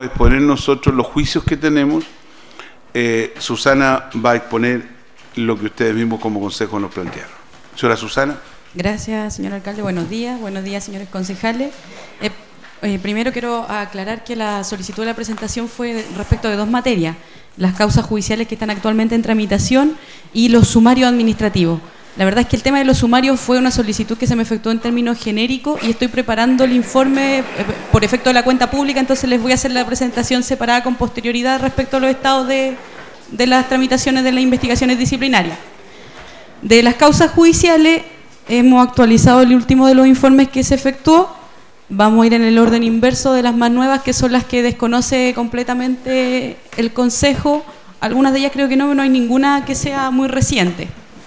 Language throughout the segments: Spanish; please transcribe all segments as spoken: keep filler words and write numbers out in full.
exponer nosotros los juicios que tenemos. eh, Susana va a exponer lo que ustedes mismos como consejo nos plantearon. Señora Susana. Gracias, señor alcalde. Buenos días. Buenos días, señores concejales. Eh, eh, primero quiero aclarar que la solicitud de la presentación fue respecto de dos materias: las causas judiciales que están actualmente en tramitación y los sumarios administrativos. La verdad es que el tema de los sumarios fue una solicitud que se me efectuó en términos genéricos y estoy preparando el informe eh, por efecto de la cuenta pública, entonces les voy a hacer la presentación separada con posterioridad respecto a los estados de, de las tramitaciones de las investigaciones disciplinarias. De las causas judiciales hemos actualizado el último de los informes que se efectuó. Vamos a ir en el orden inverso de las más nuevas, que son las que desconoce completamente el Consejo. Algunas de ellas creo que no, no hay ninguna que sea muy reciente.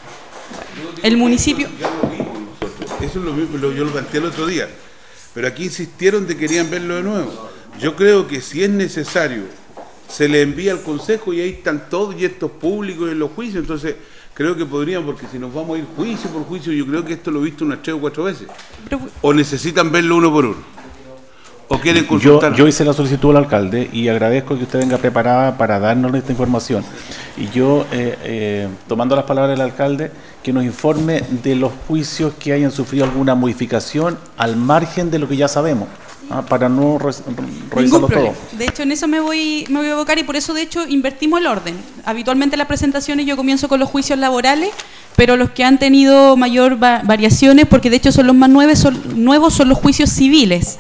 El municipio... Ya lo vimos nosotros. Eso es lo mismo, lo, yo lo planteé el otro día. Pero aquí insistieron de que querían verlo de nuevo. Yo creo que si es necesario, se le envía al Consejo y ahí están todos y estos públicos en los juicios. Entonces, creo que podrían, porque si nos vamos a ir juicio por juicio, yo creo que esto lo he visto unas tres o cuatro veces. O necesitan verlo uno por uno. ¿O quieren consultar? Yo, yo hice la solicitud al alcalde y agradezco que usted venga preparada para darnos esta información. Y yo, eh, eh, tomando las palabras del alcalde, que nos informe de los juicios que hayan sufrido alguna modificación al margen de lo que ya sabemos, ¿ah? Para no re revisarlo todo. De hecho, en eso me voy, me voy a evocar y por eso, de hecho, invertimos el orden. Habitualmente en las presentaciones yo comienzo con los juicios laborales, pero los que han tenido mayor va variaciones, porque de hecho son los más nuevos, son, nuevos, son los juicios civiles.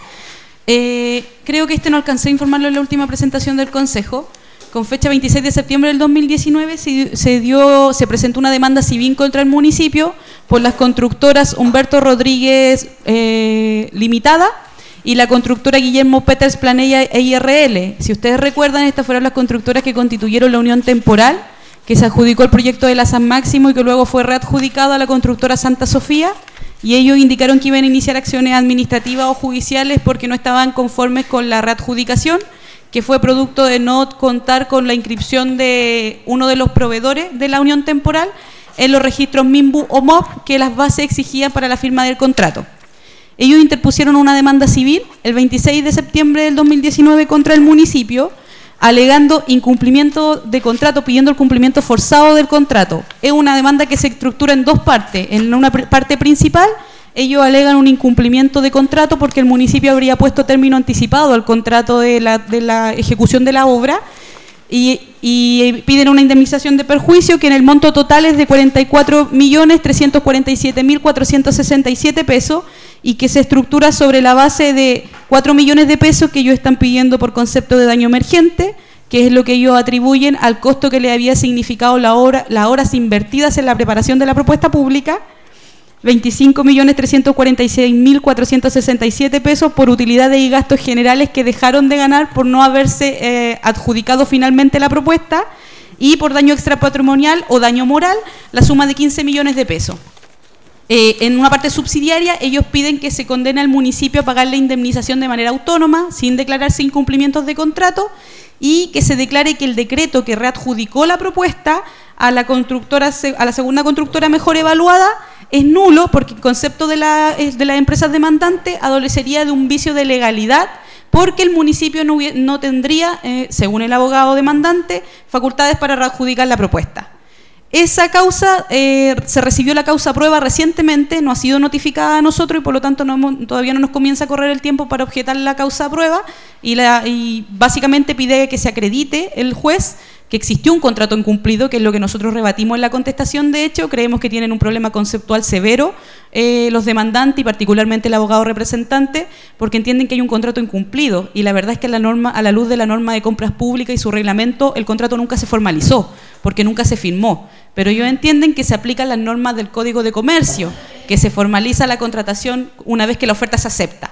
Eh, creo que este no alcancé a informarlo en la última presentación del Consejo. Con fecha veintiséis de septiembre del dos mil diecinueve se, se, dio, se presentó una demanda civil contra el municipio por las constructoras Humberto Rodríguez eh, Limitada y la constructora Guillermo Peters Planella E I R L. Si ustedes recuerdan, estas fueron las constructoras que constituyeron la unión temporal que se adjudicó el proyecto de la San Máximo y que luego fue readjudicado a la constructora Santa Sofía. Y ellos indicaron que iban a iniciar acciones administrativas o judiciales porque no estaban conformes con la readjudicación, que fue producto de no contar con la inscripción de uno de los proveedores de la unión temporal en los registros MIMBU o M O B que las bases exigían para la firma del contrato. Ellos interpusieron una demanda civil el veintiséis de septiembre del dos mil diecinueve contra el municipio, alegando incumplimiento de contrato, pidiendo el cumplimiento forzado del contrato. Es una demanda que se estructura en dos partes. En una parte principal, ellos alegan un incumplimiento de contrato porque el municipio habría puesto término anticipado al contrato de la, de la ejecución de la obra y, y piden una indemnización de perjuicio que en el monto total es de cuarenta y cuatro millones trescientos cuarenta y siete mil cuatrocientos sesenta y siete pesos y que se estructura sobre la base de cuatro millones de pesos que ellos están pidiendo por concepto de daño emergente, que es lo que ellos atribuyen al costo que le había significado la hora, las horas invertidas en la preparación de la propuesta pública, veinticinco millones trescientos cuarenta y seis mil cuatrocientos sesenta y siete pesos por utilidades y gastos generales que dejaron de ganar por no haberse eh, adjudicado finalmente la propuesta, y por daño extrapatrimonial o daño moral, la suma de quince millones de pesos. Eh, en una parte subsidiaria, ellos piden que se condene al municipio a pagar la indemnización de manera autónoma, sin declararse incumplimientos de contrato, y que se declare que el decreto que readjudicó la propuesta a la constructora, a la segunda constructora mejor evaluada es nulo, porque el concepto de, la, de las empresas demandantes adolecería de un vicio de legalidad, porque el municipio no, hubiera, no tendría, eh, según el abogado demandante, facultades para readjudicar la propuesta. Esa causa, eh, se recibió la causa prueba recientemente, no ha sido notificada a nosotros y por lo tanto no hemos, todavía no nos comienza a correr el tiempo para objetar la causa prueba y, la, y básicamente pide que se acredite el juez que existió un contrato incumplido, que es lo que nosotros rebatimos en la contestación. De hecho, creemos que tienen un problema conceptual severo eh, los demandantes y particularmente el abogado representante, porque entienden que hay un contrato incumplido y la verdad es que la norma, a la luz de la norma de compras públicas y su reglamento, el contrato nunca se formalizó, porque nunca se firmó. Pero ellos entienden que se aplican las normas del Código de Comercio, que se formaliza la contratación una vez que la oferta se acepta.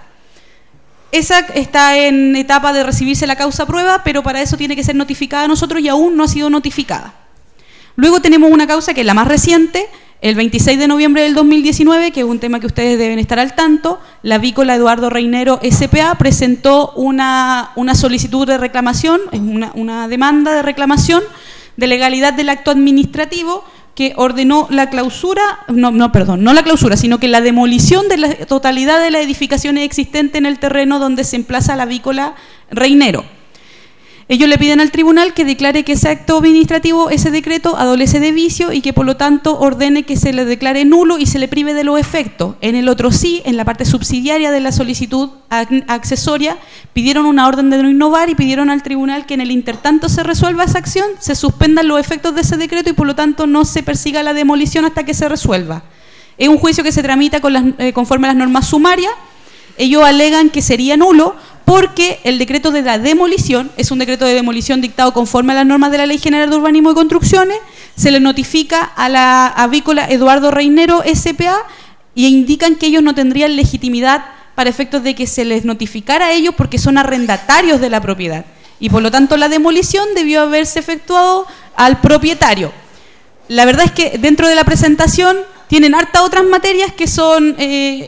Esa está en etapa de recibirse la causa prueba, pero para eso tiene que ser notificada a nosotros y aún no ha sido notificada. Luego tenemos una causa que es la más reciente, el veintiséis de noviembre del dos mil diecinueve, que es un tema que ustedes deben estar al tanto. La Avícola Eduardo Reinero S P A presentó una, una solicitud de reclamación, una, una demanda de reclamación de legalidad del acto administrativo que ordenó la clausura, no, no, perdón, no la clausura, sino que la demolición de la totalidad de las edificaciones existentes en el terreno donde se emplaza la Avícola Reinero. Ellos le piden al tribunal que declare que ese acto administrativo, ese decreto, adolece de vicio y que por lo tanto ordene que se le declare nulo y se le prive de los efectos. En el otro sí, en la parte subsidiaria de la solicitud accesoria, pidieron una orden de no innovar y pidieron al tribunal que en el intertanto se resuelva esa acción, se suspendan los efectos de ese decreto y por lo tanto no se persiga la demolición hasta que se resuelva. Es un juicio que se tramita con las, eh, conforme a las normas sumarias. Ellos alegan que sería nulo porque el decreto de la demolición es un decreto de demolición dictado conforme a las normas de la Ley General de Urbanismo y Construcciones, se le notifica a la avícola Eduardo Reinero S P A y indican que ellos no tendrían legitimidad para efectos de que se les notificara a ellos porque son arrendatarios de la propiedad y por lo tanto la demolición debió haberse efectuado al propietario. La verdad es que dentro de la presentación tienen harta otras materias que son eh,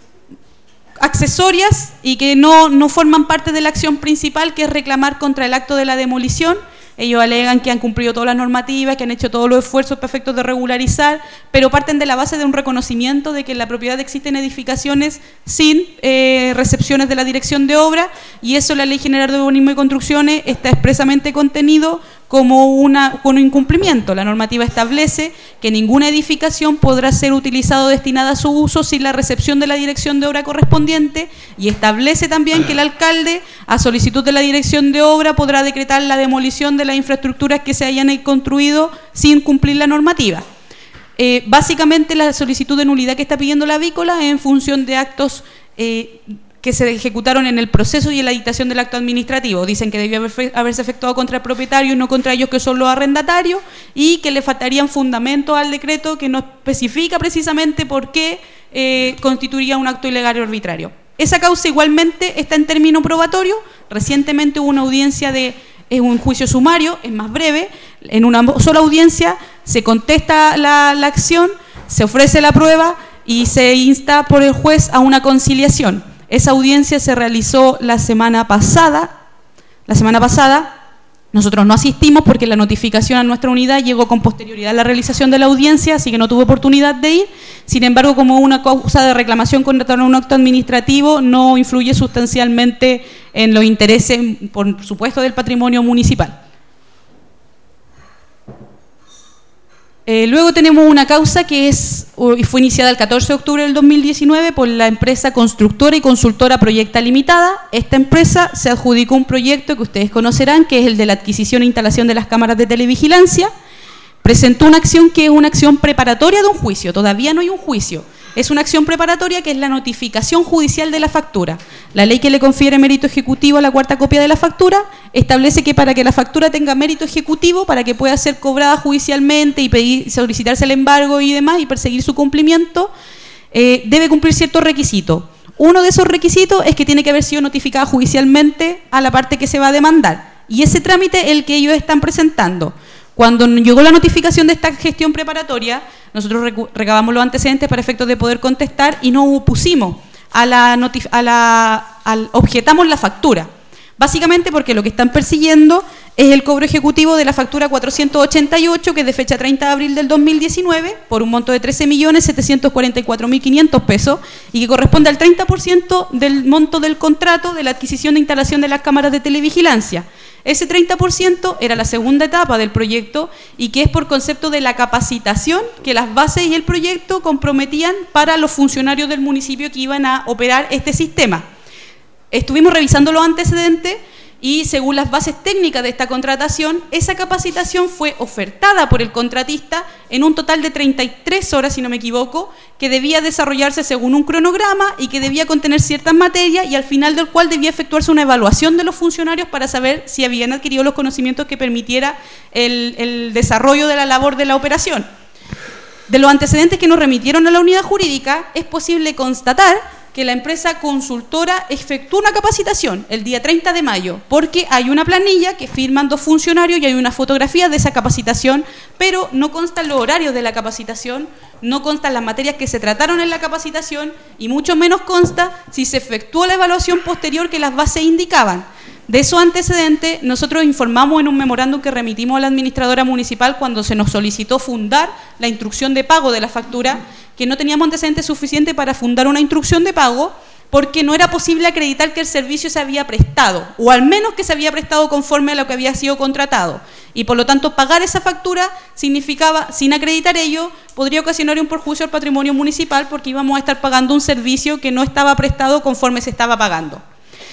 accesorias y que no, no forman parte de la acción principal, que es reclamar contra el acto de la demolición. Ellos alegan que han cumplido todas las normativas, que han hecho todos los esfuerzos perfectos de regularizar, pero parten de la base de un reconocimiento de que en la propiedad existen edificaciones sin eh, recepciones de la dirección de obra, y eso en la Ley General de Urbanismo y Construcciones está expresamente contenido como una, con un incumplimiento. La normativa establece que ninguna edificación podrá ser utilizada o destinada a su uso sin la recepción de la dirección de obra correspondiente, y establece también que el alcalde, a solicitud de la dirección de obra, podrá decretar la demolición de las infraestructuras que se hayan construido sin cumplir la normativa. Eh, básicamente la solicitud de nulidad que está pidiendo la avícola es en función de actos eh, que se ejecutaron en el proceso y en la dictación del acto administrativo. Dicen que debió haber, haberse efectuado contra el propietario y no contra ellos, que son los arrendatarios, y que le faltarían fundamentos al decreto que no especifica precisamente por qué eh, constituiría un acto ilegal o arbitrario. Esa causa igualmente está en término probatorio. Recientemente hubo una audiencia de, es un juicio sumario, es más breve, en una sola audiencia se contesta la, la acción, se ofrece la prueba y se insta por el juez a una conciliación. Esa audiencia se realizó la semana pasada, la semana pasada, nosotros no asistimos porque la notificación a nuestra unidad llegó con posterioridad a la realización de la audiencia, así que no tuve oportunidad de ir. Sin embargo, como una causa de reclamación contra un acto administrativo, no influye sustancialmente en los intereses, por supuesto, del patrimonio municipal. Eh, luego tenemos una causa que es, y fue iniciada el catorce de octubre del dos mil diecinueve por la empresa constructora y consultora Proyecta Limitada. Esta empresa se adjudicó un proyecto que ustedes conocerán, que es el de la adquisición e instalación de las cámaras de televigilancia. Presentó una acción que es una acción preparatoria de un juicio, todavía no hay un juicio. Es una acción preparatoria que es la notificación judicial de la factura. La ley que le confiere mérito ejecutivo a la cuarta copia de la factura establece que para que la factura tenga mérito ejecutivo, para que pueda ser cobrada judicialmente y pedir, solicitarse el embargo y demás y perseguir su cumplimiento, eh, debe cumplir ciertos requisitos. Uno de esos requisitos es que tiene que haber sido notificada judicialmente a la parte que se va a demandar. Y ese trámite es el que ellos están presentando. Cuando llegó la notificación de esta gestión preparatoria, nosotros recabamos los antecedentes para efectos de poder contestar y no opusimos a la, a la al, objetamos la factura. Básicamente porque lo que están persiguiendo es el cobro ejecutivo de la factura cuatrocientos ochenta y ocho, que es de fecha treinta de abril del dos mil diecinueve, por un monto de trece millones setecientos cuarenta y cuatro mil quinientos pesos y que corresponde al treinta por ciento del monto del contrato de la adquisición de instalación de las cámaras de televigilancia. Ese treinta por ciento era la segunda etapa del proyecto y que es por concepto de la capacitación que las bases y el proyecto comprometían para los funcionarios del municipio que iban a operar este sistema. Estuvimos revisando los antecedentes y según las bases técnicas de esta contratación, esa capacitación fue ofertada por el contratista en un total de treinta y tres horas, si no me equivoco, que debía desarrollarse según un cronograma y que debía contener ciertas materias y al final del cual debía efectuarse una evaluación de los funcionarios para saber si habían adquirido los conocimientos que permitiera el, el desarrollo de la labor de la operación. De los antecedentes que nos remitieron a la unidad jurídica, es posible constatar que la empresa consultora efectuó una capacitación el día treinta de mayo, porque hay una planilla que firman dos funcionarios y hay una fotografía de esa capacitación, pero no constan los horarios de la capacitación, no constan las materias que se trataron en la capacitación y mucho menos consta si se efectuó la evaluación posterior que las bases indicaban. De esos antecedentes, nosotros informamos en un memorándum que remitimos a la administradora municipal cuando se nos solicitó fundar la instrucción de pago de la factura, que no teníamos antecedentes suficientes para fundar una instrucción de pago, porque no era posible acreditar que el servicio se había prestado, o al menos que se había prestado conforme a lo que había sido contratado. Y por lo tanto, pagar esa factura significaba, sin acreditar ello, podría ocasionar un perjuicio al patrimonio municipal porque íbamos a estar pagando un servicio que no estaba prestado conforme se estaba pagando.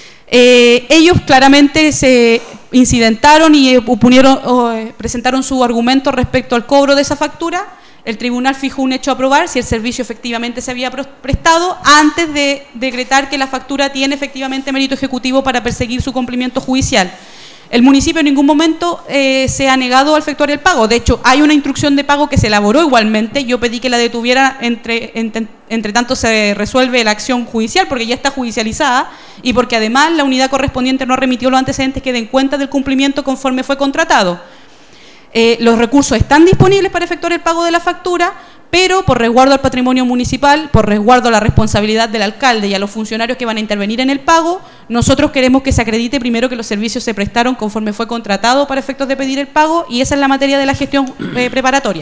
Eh, ellos claramente se incidentaron y opunieron, o, eh, presentaron su argumento respecto al cobro de esa factura. El tribunal fijó un hecho a probar si el servicio efectivamente se había prestado antes de decretar que la factura tiene efectivamente mérito ejecutivo para perseguir su cumplimiento judicial. El municipio en ningún momento eh, se ha negado a efectuar el pago. De hecho, hay una instrucción de pago que se elaboró igualmente. Yo pedí que la detuviera entre, entre, entre tanto se resuelve la acción judicial, porque ya está judicializada y porque además la unidad correspondiente no remitió los antecedentes que den cuenta del cumplimiento conforme fue contratado. Eh, los recursos están disponibles para efectuar el pago de la factura, pero por resguardo al patrimonio municipal, por resguardo a la responsabilidad del alcalde y a los funcionarios que van a intervenir en el pago, nosotros queremos que se acredite primero que los servicios se prestaron conforme fue contratado para efectos de pedir el pago, y esa es la materia de la gestión eh, preparatoria.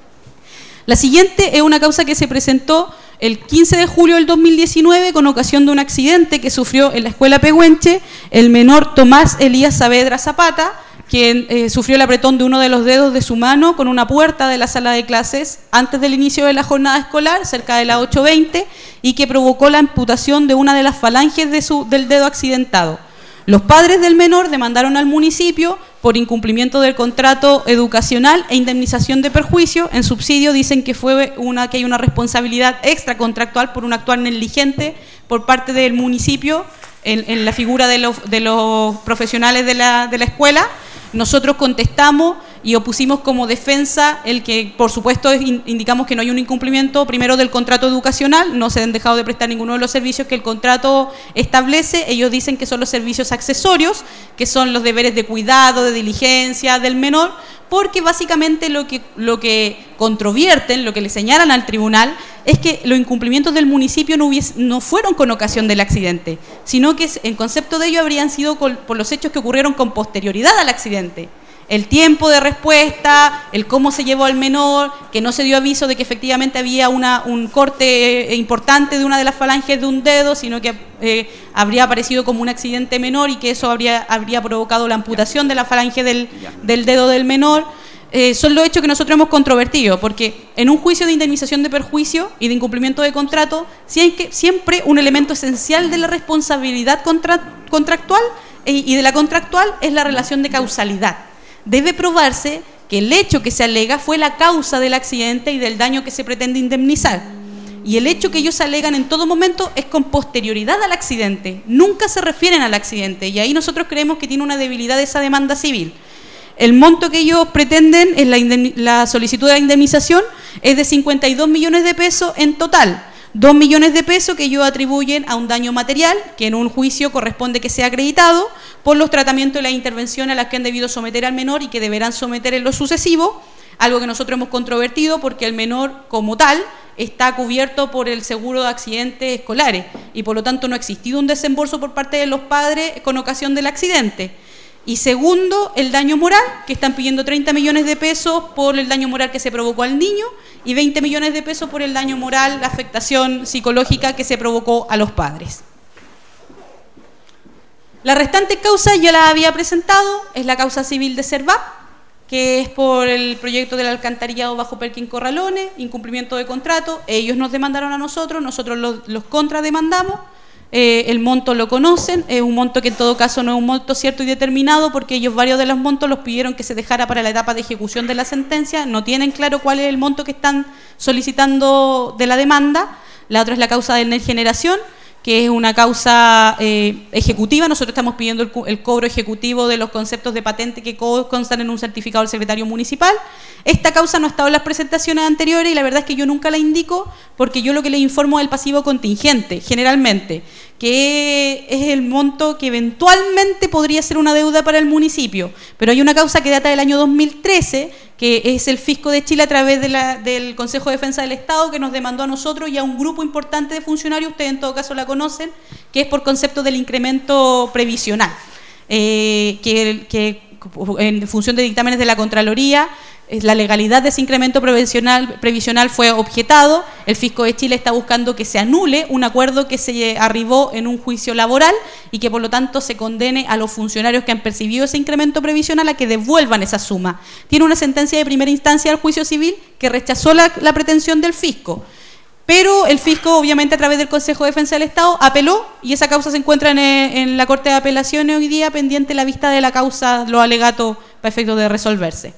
La siguiente es una causa que se presentó el quince de julio del dos mil diecinueve con ocasión de un accidente que sufrió en la escuela Pehuenche el menor Tomás Elías Saavedra Zapata, quien eh, sufrió el apretón de uno de los dedos de su mano con una puerta de la sala de clases antes del inicio de la jornada escolar, cerca de las ocho veinte, y que provocó la amputación de una de las falanges de su, del dedo accidentado. Los padres del menor demandaron al municipio por incumplimiento del contrato educacional e indemnización de perjuicio. En subsidio dicen que, fue una, que hay una responsabilidad extracontractual por un actuar negligente por parte del municipio en, en la figura de los, de los profesionales de la, de la escuela. Nosotros contestamos y opusimos como defensa el que, por supuesto, indicamos que no hay un incumplimiento, primero, del contrato educacional, no se han dejado de prestar ninguno de los servicios que el contrato establece. Ellos dicen que son los servicios accesorios, que son los deberes de cuidado, de diligencia del menor, porque básicamente lo que, lo que controvierten, lo que le señalan al tribunal, es que los incumplimientos del municipio no, hubiese, no fueron con ocasión del accidente, sino que en concepto de ello habrían sido con, por los hechos que ocurrieron con posterioridad al accidente. El tiempo de respuesta, el cómo se llevó al menor, que no se dio aviso de que efectivamente había una, un corte importante de una de las falanges de un dedo, sino que eh, habría aparecido como un accidente menor y que eso habría, habría provocado la amputación de la falange del, del dedo del menor. Eh, son los hechos que nosotros hemos controvertido, porque en un juicio de indemnización de perjuicio y de incumplimiento de contrato, siempre un elemento esencial de la responsabilidad contra, contractual y de la contractual es la relación de causalidad. Debe probarse que el hecho que se alega fue la causa del accidente y del daño que se pretende indemnizar. Y el hecho que ellos alegan en todo momento es con posterioridad al accidente, nunca se refieren al accidente, y ahí nosotros creemos que tiene una debilidad esa demanda civil. El monto que ellos pretenden en la, la solicitud de indemnización es de cincuenta y dos millones de pesos en total. dos millones de pesos que ellos atribuyen a un daño material, que en un juicio corresponde que sea acreditado, por los tratamientos y las intervenciones a las que han debido someter al menor y que deberán someter en lo sucesivo, algo que nosotros hemos controvertido porque el menor como tal está cubierto por el seguro de accidentes escolares y por lo tanto no ha existido un desembolso por parte de los padres con ocasión del accidente. Y segundo, el daño moral, que están pidiendo treinta millones de pesos por el daño moral que se provocó al niño y veinte millones de pesos por el daño moral, la afectación psicológica que se provocó a los padres. La restante causa ya la había presentado, es la causa civil de Servap, que es por el proyecto del alcantarillado bajo Perkin Corralones, incumplimiento de contrato. Ellos nos demandaron a nosotros, nosotros los, los contrademandamos. Eh, el monto lo conocen, es un monto que en todo caso no es un monto cierto y determinado, porque ellos varios de los montos los pidieron que se dejara para la etapa de ejecución de la sentencia, no tienen claro cuál es el monto que están solicitando de la demanda. La otra es la causa de energeneración, que es una causa eh, ejecutiva. Nosotros estamos pidiendo el, el cobro ejecutivo de los conceptos de patente que constan en un certificado del secretario municipal. Esta causa no ha estado en las presentaciones anteriores y la verdad es que yo nunca la indico porque yo lo que les informo es el pasivo contingente, generalmente, que es el monto que eventualmente podría ser una deuda para el municipio. Pero hay una causa que data del año dos mil trece, que es el Fisco de Chile a través de la, del Consejo de Defensa del Estado, que nos demandó a nosotros y a un grupo importante de funcionarios, ustedes en todo caso la conocen, que es por concepto del incremento previsional, eh, que, que en función de dictámenes de la Contraloría, La legalidad de ese incremento previsional, previsional fue objetado. El Fisco de Chile está buscando que se anule un acuerdo que se arribó en un juicio laboral y que por lo tanto se condene a los funcionarios que han percibido ese incremento previsional a que devuelvan esa suma. Tiene una sentencia de primera instancia del juicio civil que rechazó la, la pretensión del Fisco. Pero el Fisco, obviamente, a través del Consejo de Defensa del Estado, apeló y esa causa se encuentra en, en la Corte de Apelaciones hoy día, pendiente la vista de la causa, los alegatos para efecto de resolverse.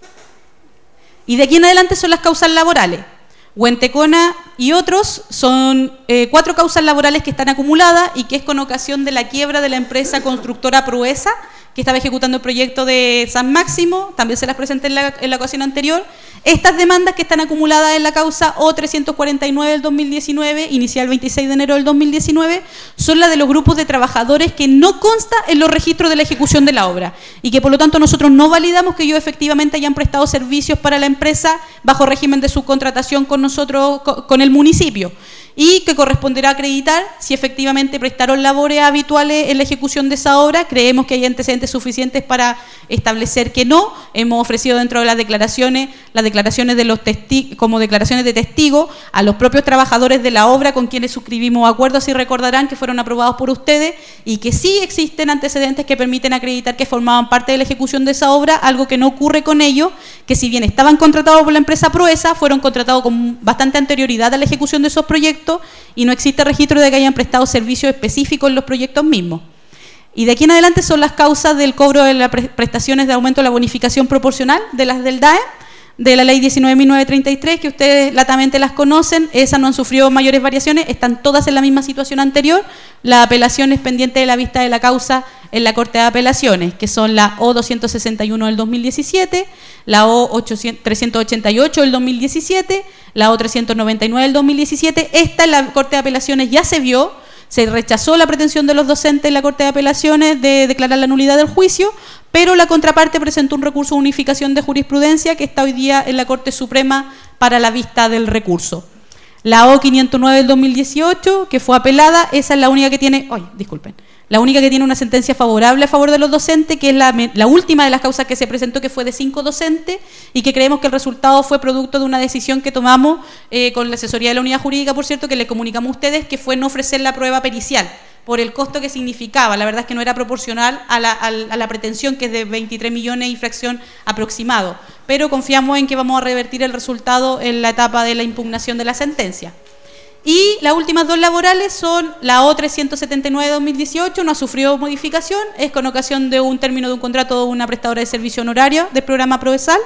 Y de aquí en adelante son las causas laborales. Huentecona y otros son eh, cuatro causas laborales que están acumuladas y que es con ocasión de la quiebra de la empresa constructora Proesa, que estaba ejecutando el proyecto de San Máximo, también se las presenté en la, en la ocasión anterior. Estas demandas que están acumuladas en la causa O trescientos cuarenta y nueve del dos mil diecinueve, inicial el veintiséis de enero del dos mil diecinueve, son las de los grupos de trabajadores que no consta en los registros de la ejecución de la obra y que por lo tanto nosotros no validamos que ellos efectivamente hayan prestado servicios para la empresa bajo régimen de subcontratación con nosotros, con el municipio, y que corresponderá acreditar si efectivamente prestaron labores habituales en la ejecución de esa obra. Creemos que hay antecedentes suficientes para establecer que no. Hemos ofrecido dentro de las declaraciones, las declaraciones de los testigos, como declaraciones de testigos, a los propios trabajadores de la obra con quienes suscribimos acuerdos, y recordarán que fueron aprobados por ustedes, y que sí existen antecedentes que permiten acreditar que formaban parte de la ejecución de esa obra, algo que no ocurre con ellos, que si bien estaban contratados por la empresa Proesa, fueron contratados con bastante anterioridad a la ejecución de esos proyectos, y no existe registro de que hayan prestado servicios específicos en los proyectos mismos. Y de aquí en adelante son las causas del cobro de las prestaciones de aumento de la bonificación proporcional de las del D A E, de la ley diecinueve mil novecientos treinta y tres, que ustedes latamente las conocen. Esas no han sufrido mayores variaciones, están todas en la misma situación anterior. La apelación es pendiente de la vista de la causa en la Corte de Apelaciones, que son la O doscientos sesenta y uno del dos mil diecisiete, la O trescientos ochenta y ocho del dos mil diecisiete, la O trescientos noventa y nueve del dos mil diecisiete. Esta en la Corte de Apelaciones ya se vio, se rechazó la pretensión de los docentes en la Corte de Apelaciones de declarar la nulidad del juicio, pero la contraparte presentó un recurso de unificación de jurisprudencia que está hoy día en la Corte Suprema para la vista del recurso. La O quinientos nueve del dos mil dieciocho, que fue apelada, esa es la única que tiene, ay, disculpen, la única que tiene una sentencia favorable a favor de los docentes, que es la, la última de las causas que se presentó, que fue de cinco docentes, y que creemos que el resultado fue producto de una decisión que tomamos eh, con la asesoría de la unidad jurídica, por cierto, que le comunicamos a ustedes, que fue no ofrecer la prueba pericial, por el costo que significaba. La verdad es que no era proporcional a la, a la pretensión, que es de veintitrés millones y fracción aproximado, pero confiamos en que vamos a revertir el resultado en la etapa de la impugnación de la sentencia. Y las últimas dos laborales son la O trescientos setenta y nueve de dos mil dieciocho, no ha sufrido modificación, es con ocasión de un término de un contrato de una prestadora de servicio honorario del programa Provesal,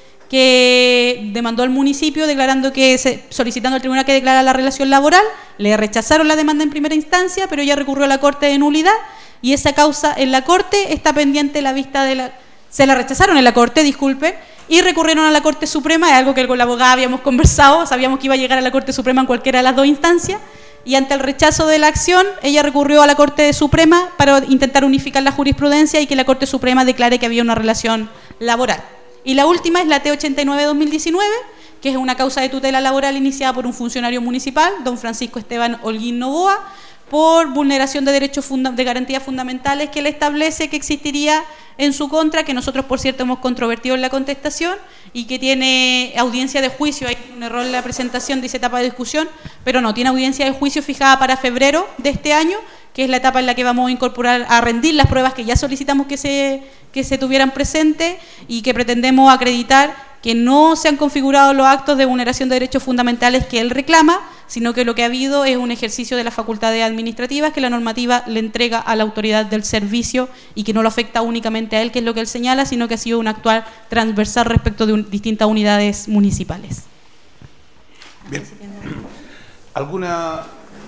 que demandó al municipio declarando que, se, solicitando al tribunal que declara la relación laboral. Le rechazaron la demanda en primera instancia, pero ya recurrió a la Corte de nulidad, y esa causa en la Corte está pendiente la vista de la... Se la rechazaron en la Corte, disculpen, y recurrieron a la Corte Suprema, es algo que con la abogada habíamos conversado, sabíamos que iba a llegar a la Corte Suprema en cualquiera de las dos instancias, y ante el rechazo de la acción, ella recurrió a la Corte Suprema para intentar unificar la jurisprudencia y que la Corte Suprema declare que había una relación laboral. Y la última es la T ochenta y nueve de dos mil diecinueve, que es una causa de tutela laboral iniciada por un funcionario municipal, don Francisco Esteban Holguín Novoa, por vulneración de derechos de garantías fundamentales, que le establece que existiría en su contra, que nosotros, por cierto, hemos controvertido en la contestación, y que tiene audiencia de juicio. Hay un error en la presentación, dice etapa de discusión, pero no, tiene audiencia de juicio fijada para febrero de este año, que es la etapa en la que vamos a incorporar, a rendir las pruebas que ya solicitamos que se, que se tuvieran presentes, y que pretendemos acreditar que no se han configurado los actos de vulneración de derechos fundamentales que él reclama, sino que lo que ha habido es un ejercicio de las facultades administrativas que la normativa le entrega a la autoridad del servicio, y que no lo afecta únicamente a él, que es lo que él señala, sino que ha sido un actuar transversal respecto de un, distintas unidades municipales. Bien. ¿Alguna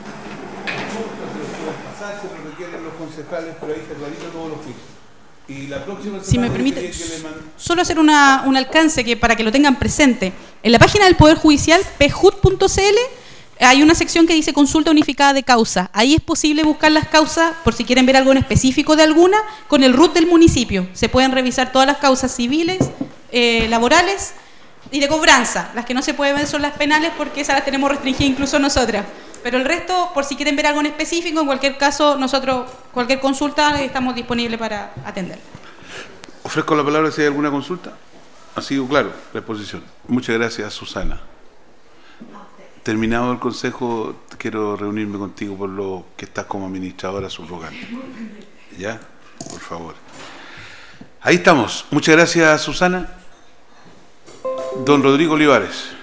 pasar se lo requieren los concejales, pero ahí está clarito todos los juicios? Y la próxima si me permite, solo hacer una, un alcance que para que lo tengan presente. En la página del Poder Judicial, p j u d punto c l, hay una sección que dice consulta unificada de causa. Ahí es posible buscar las causas, por si quieren ver algo en específico de alguna, con el R U T del municipio. Se pueden revisar todas las causas civiles, eh, laborales y de cobranza. Las que no se pueden ver son las penales, porque esas las tenemos restringidas incluso nosotras. Pero el resto, por si quieren ver algo en específico, en cualquier caso, nosotros, cualquier consulta, estamos disponibles para atender. Ofrezco la palabra si hay alguna consulta. Ha sido claro la exposición. Muchas gracias, Susana. Terminado el consejo, quiero reunirme contigo por lo que estás como administradora subrogante. ¿Ya? Por favor. Ahí estamos. Muchas gracias, Susana. Don Rodrigo Olivares.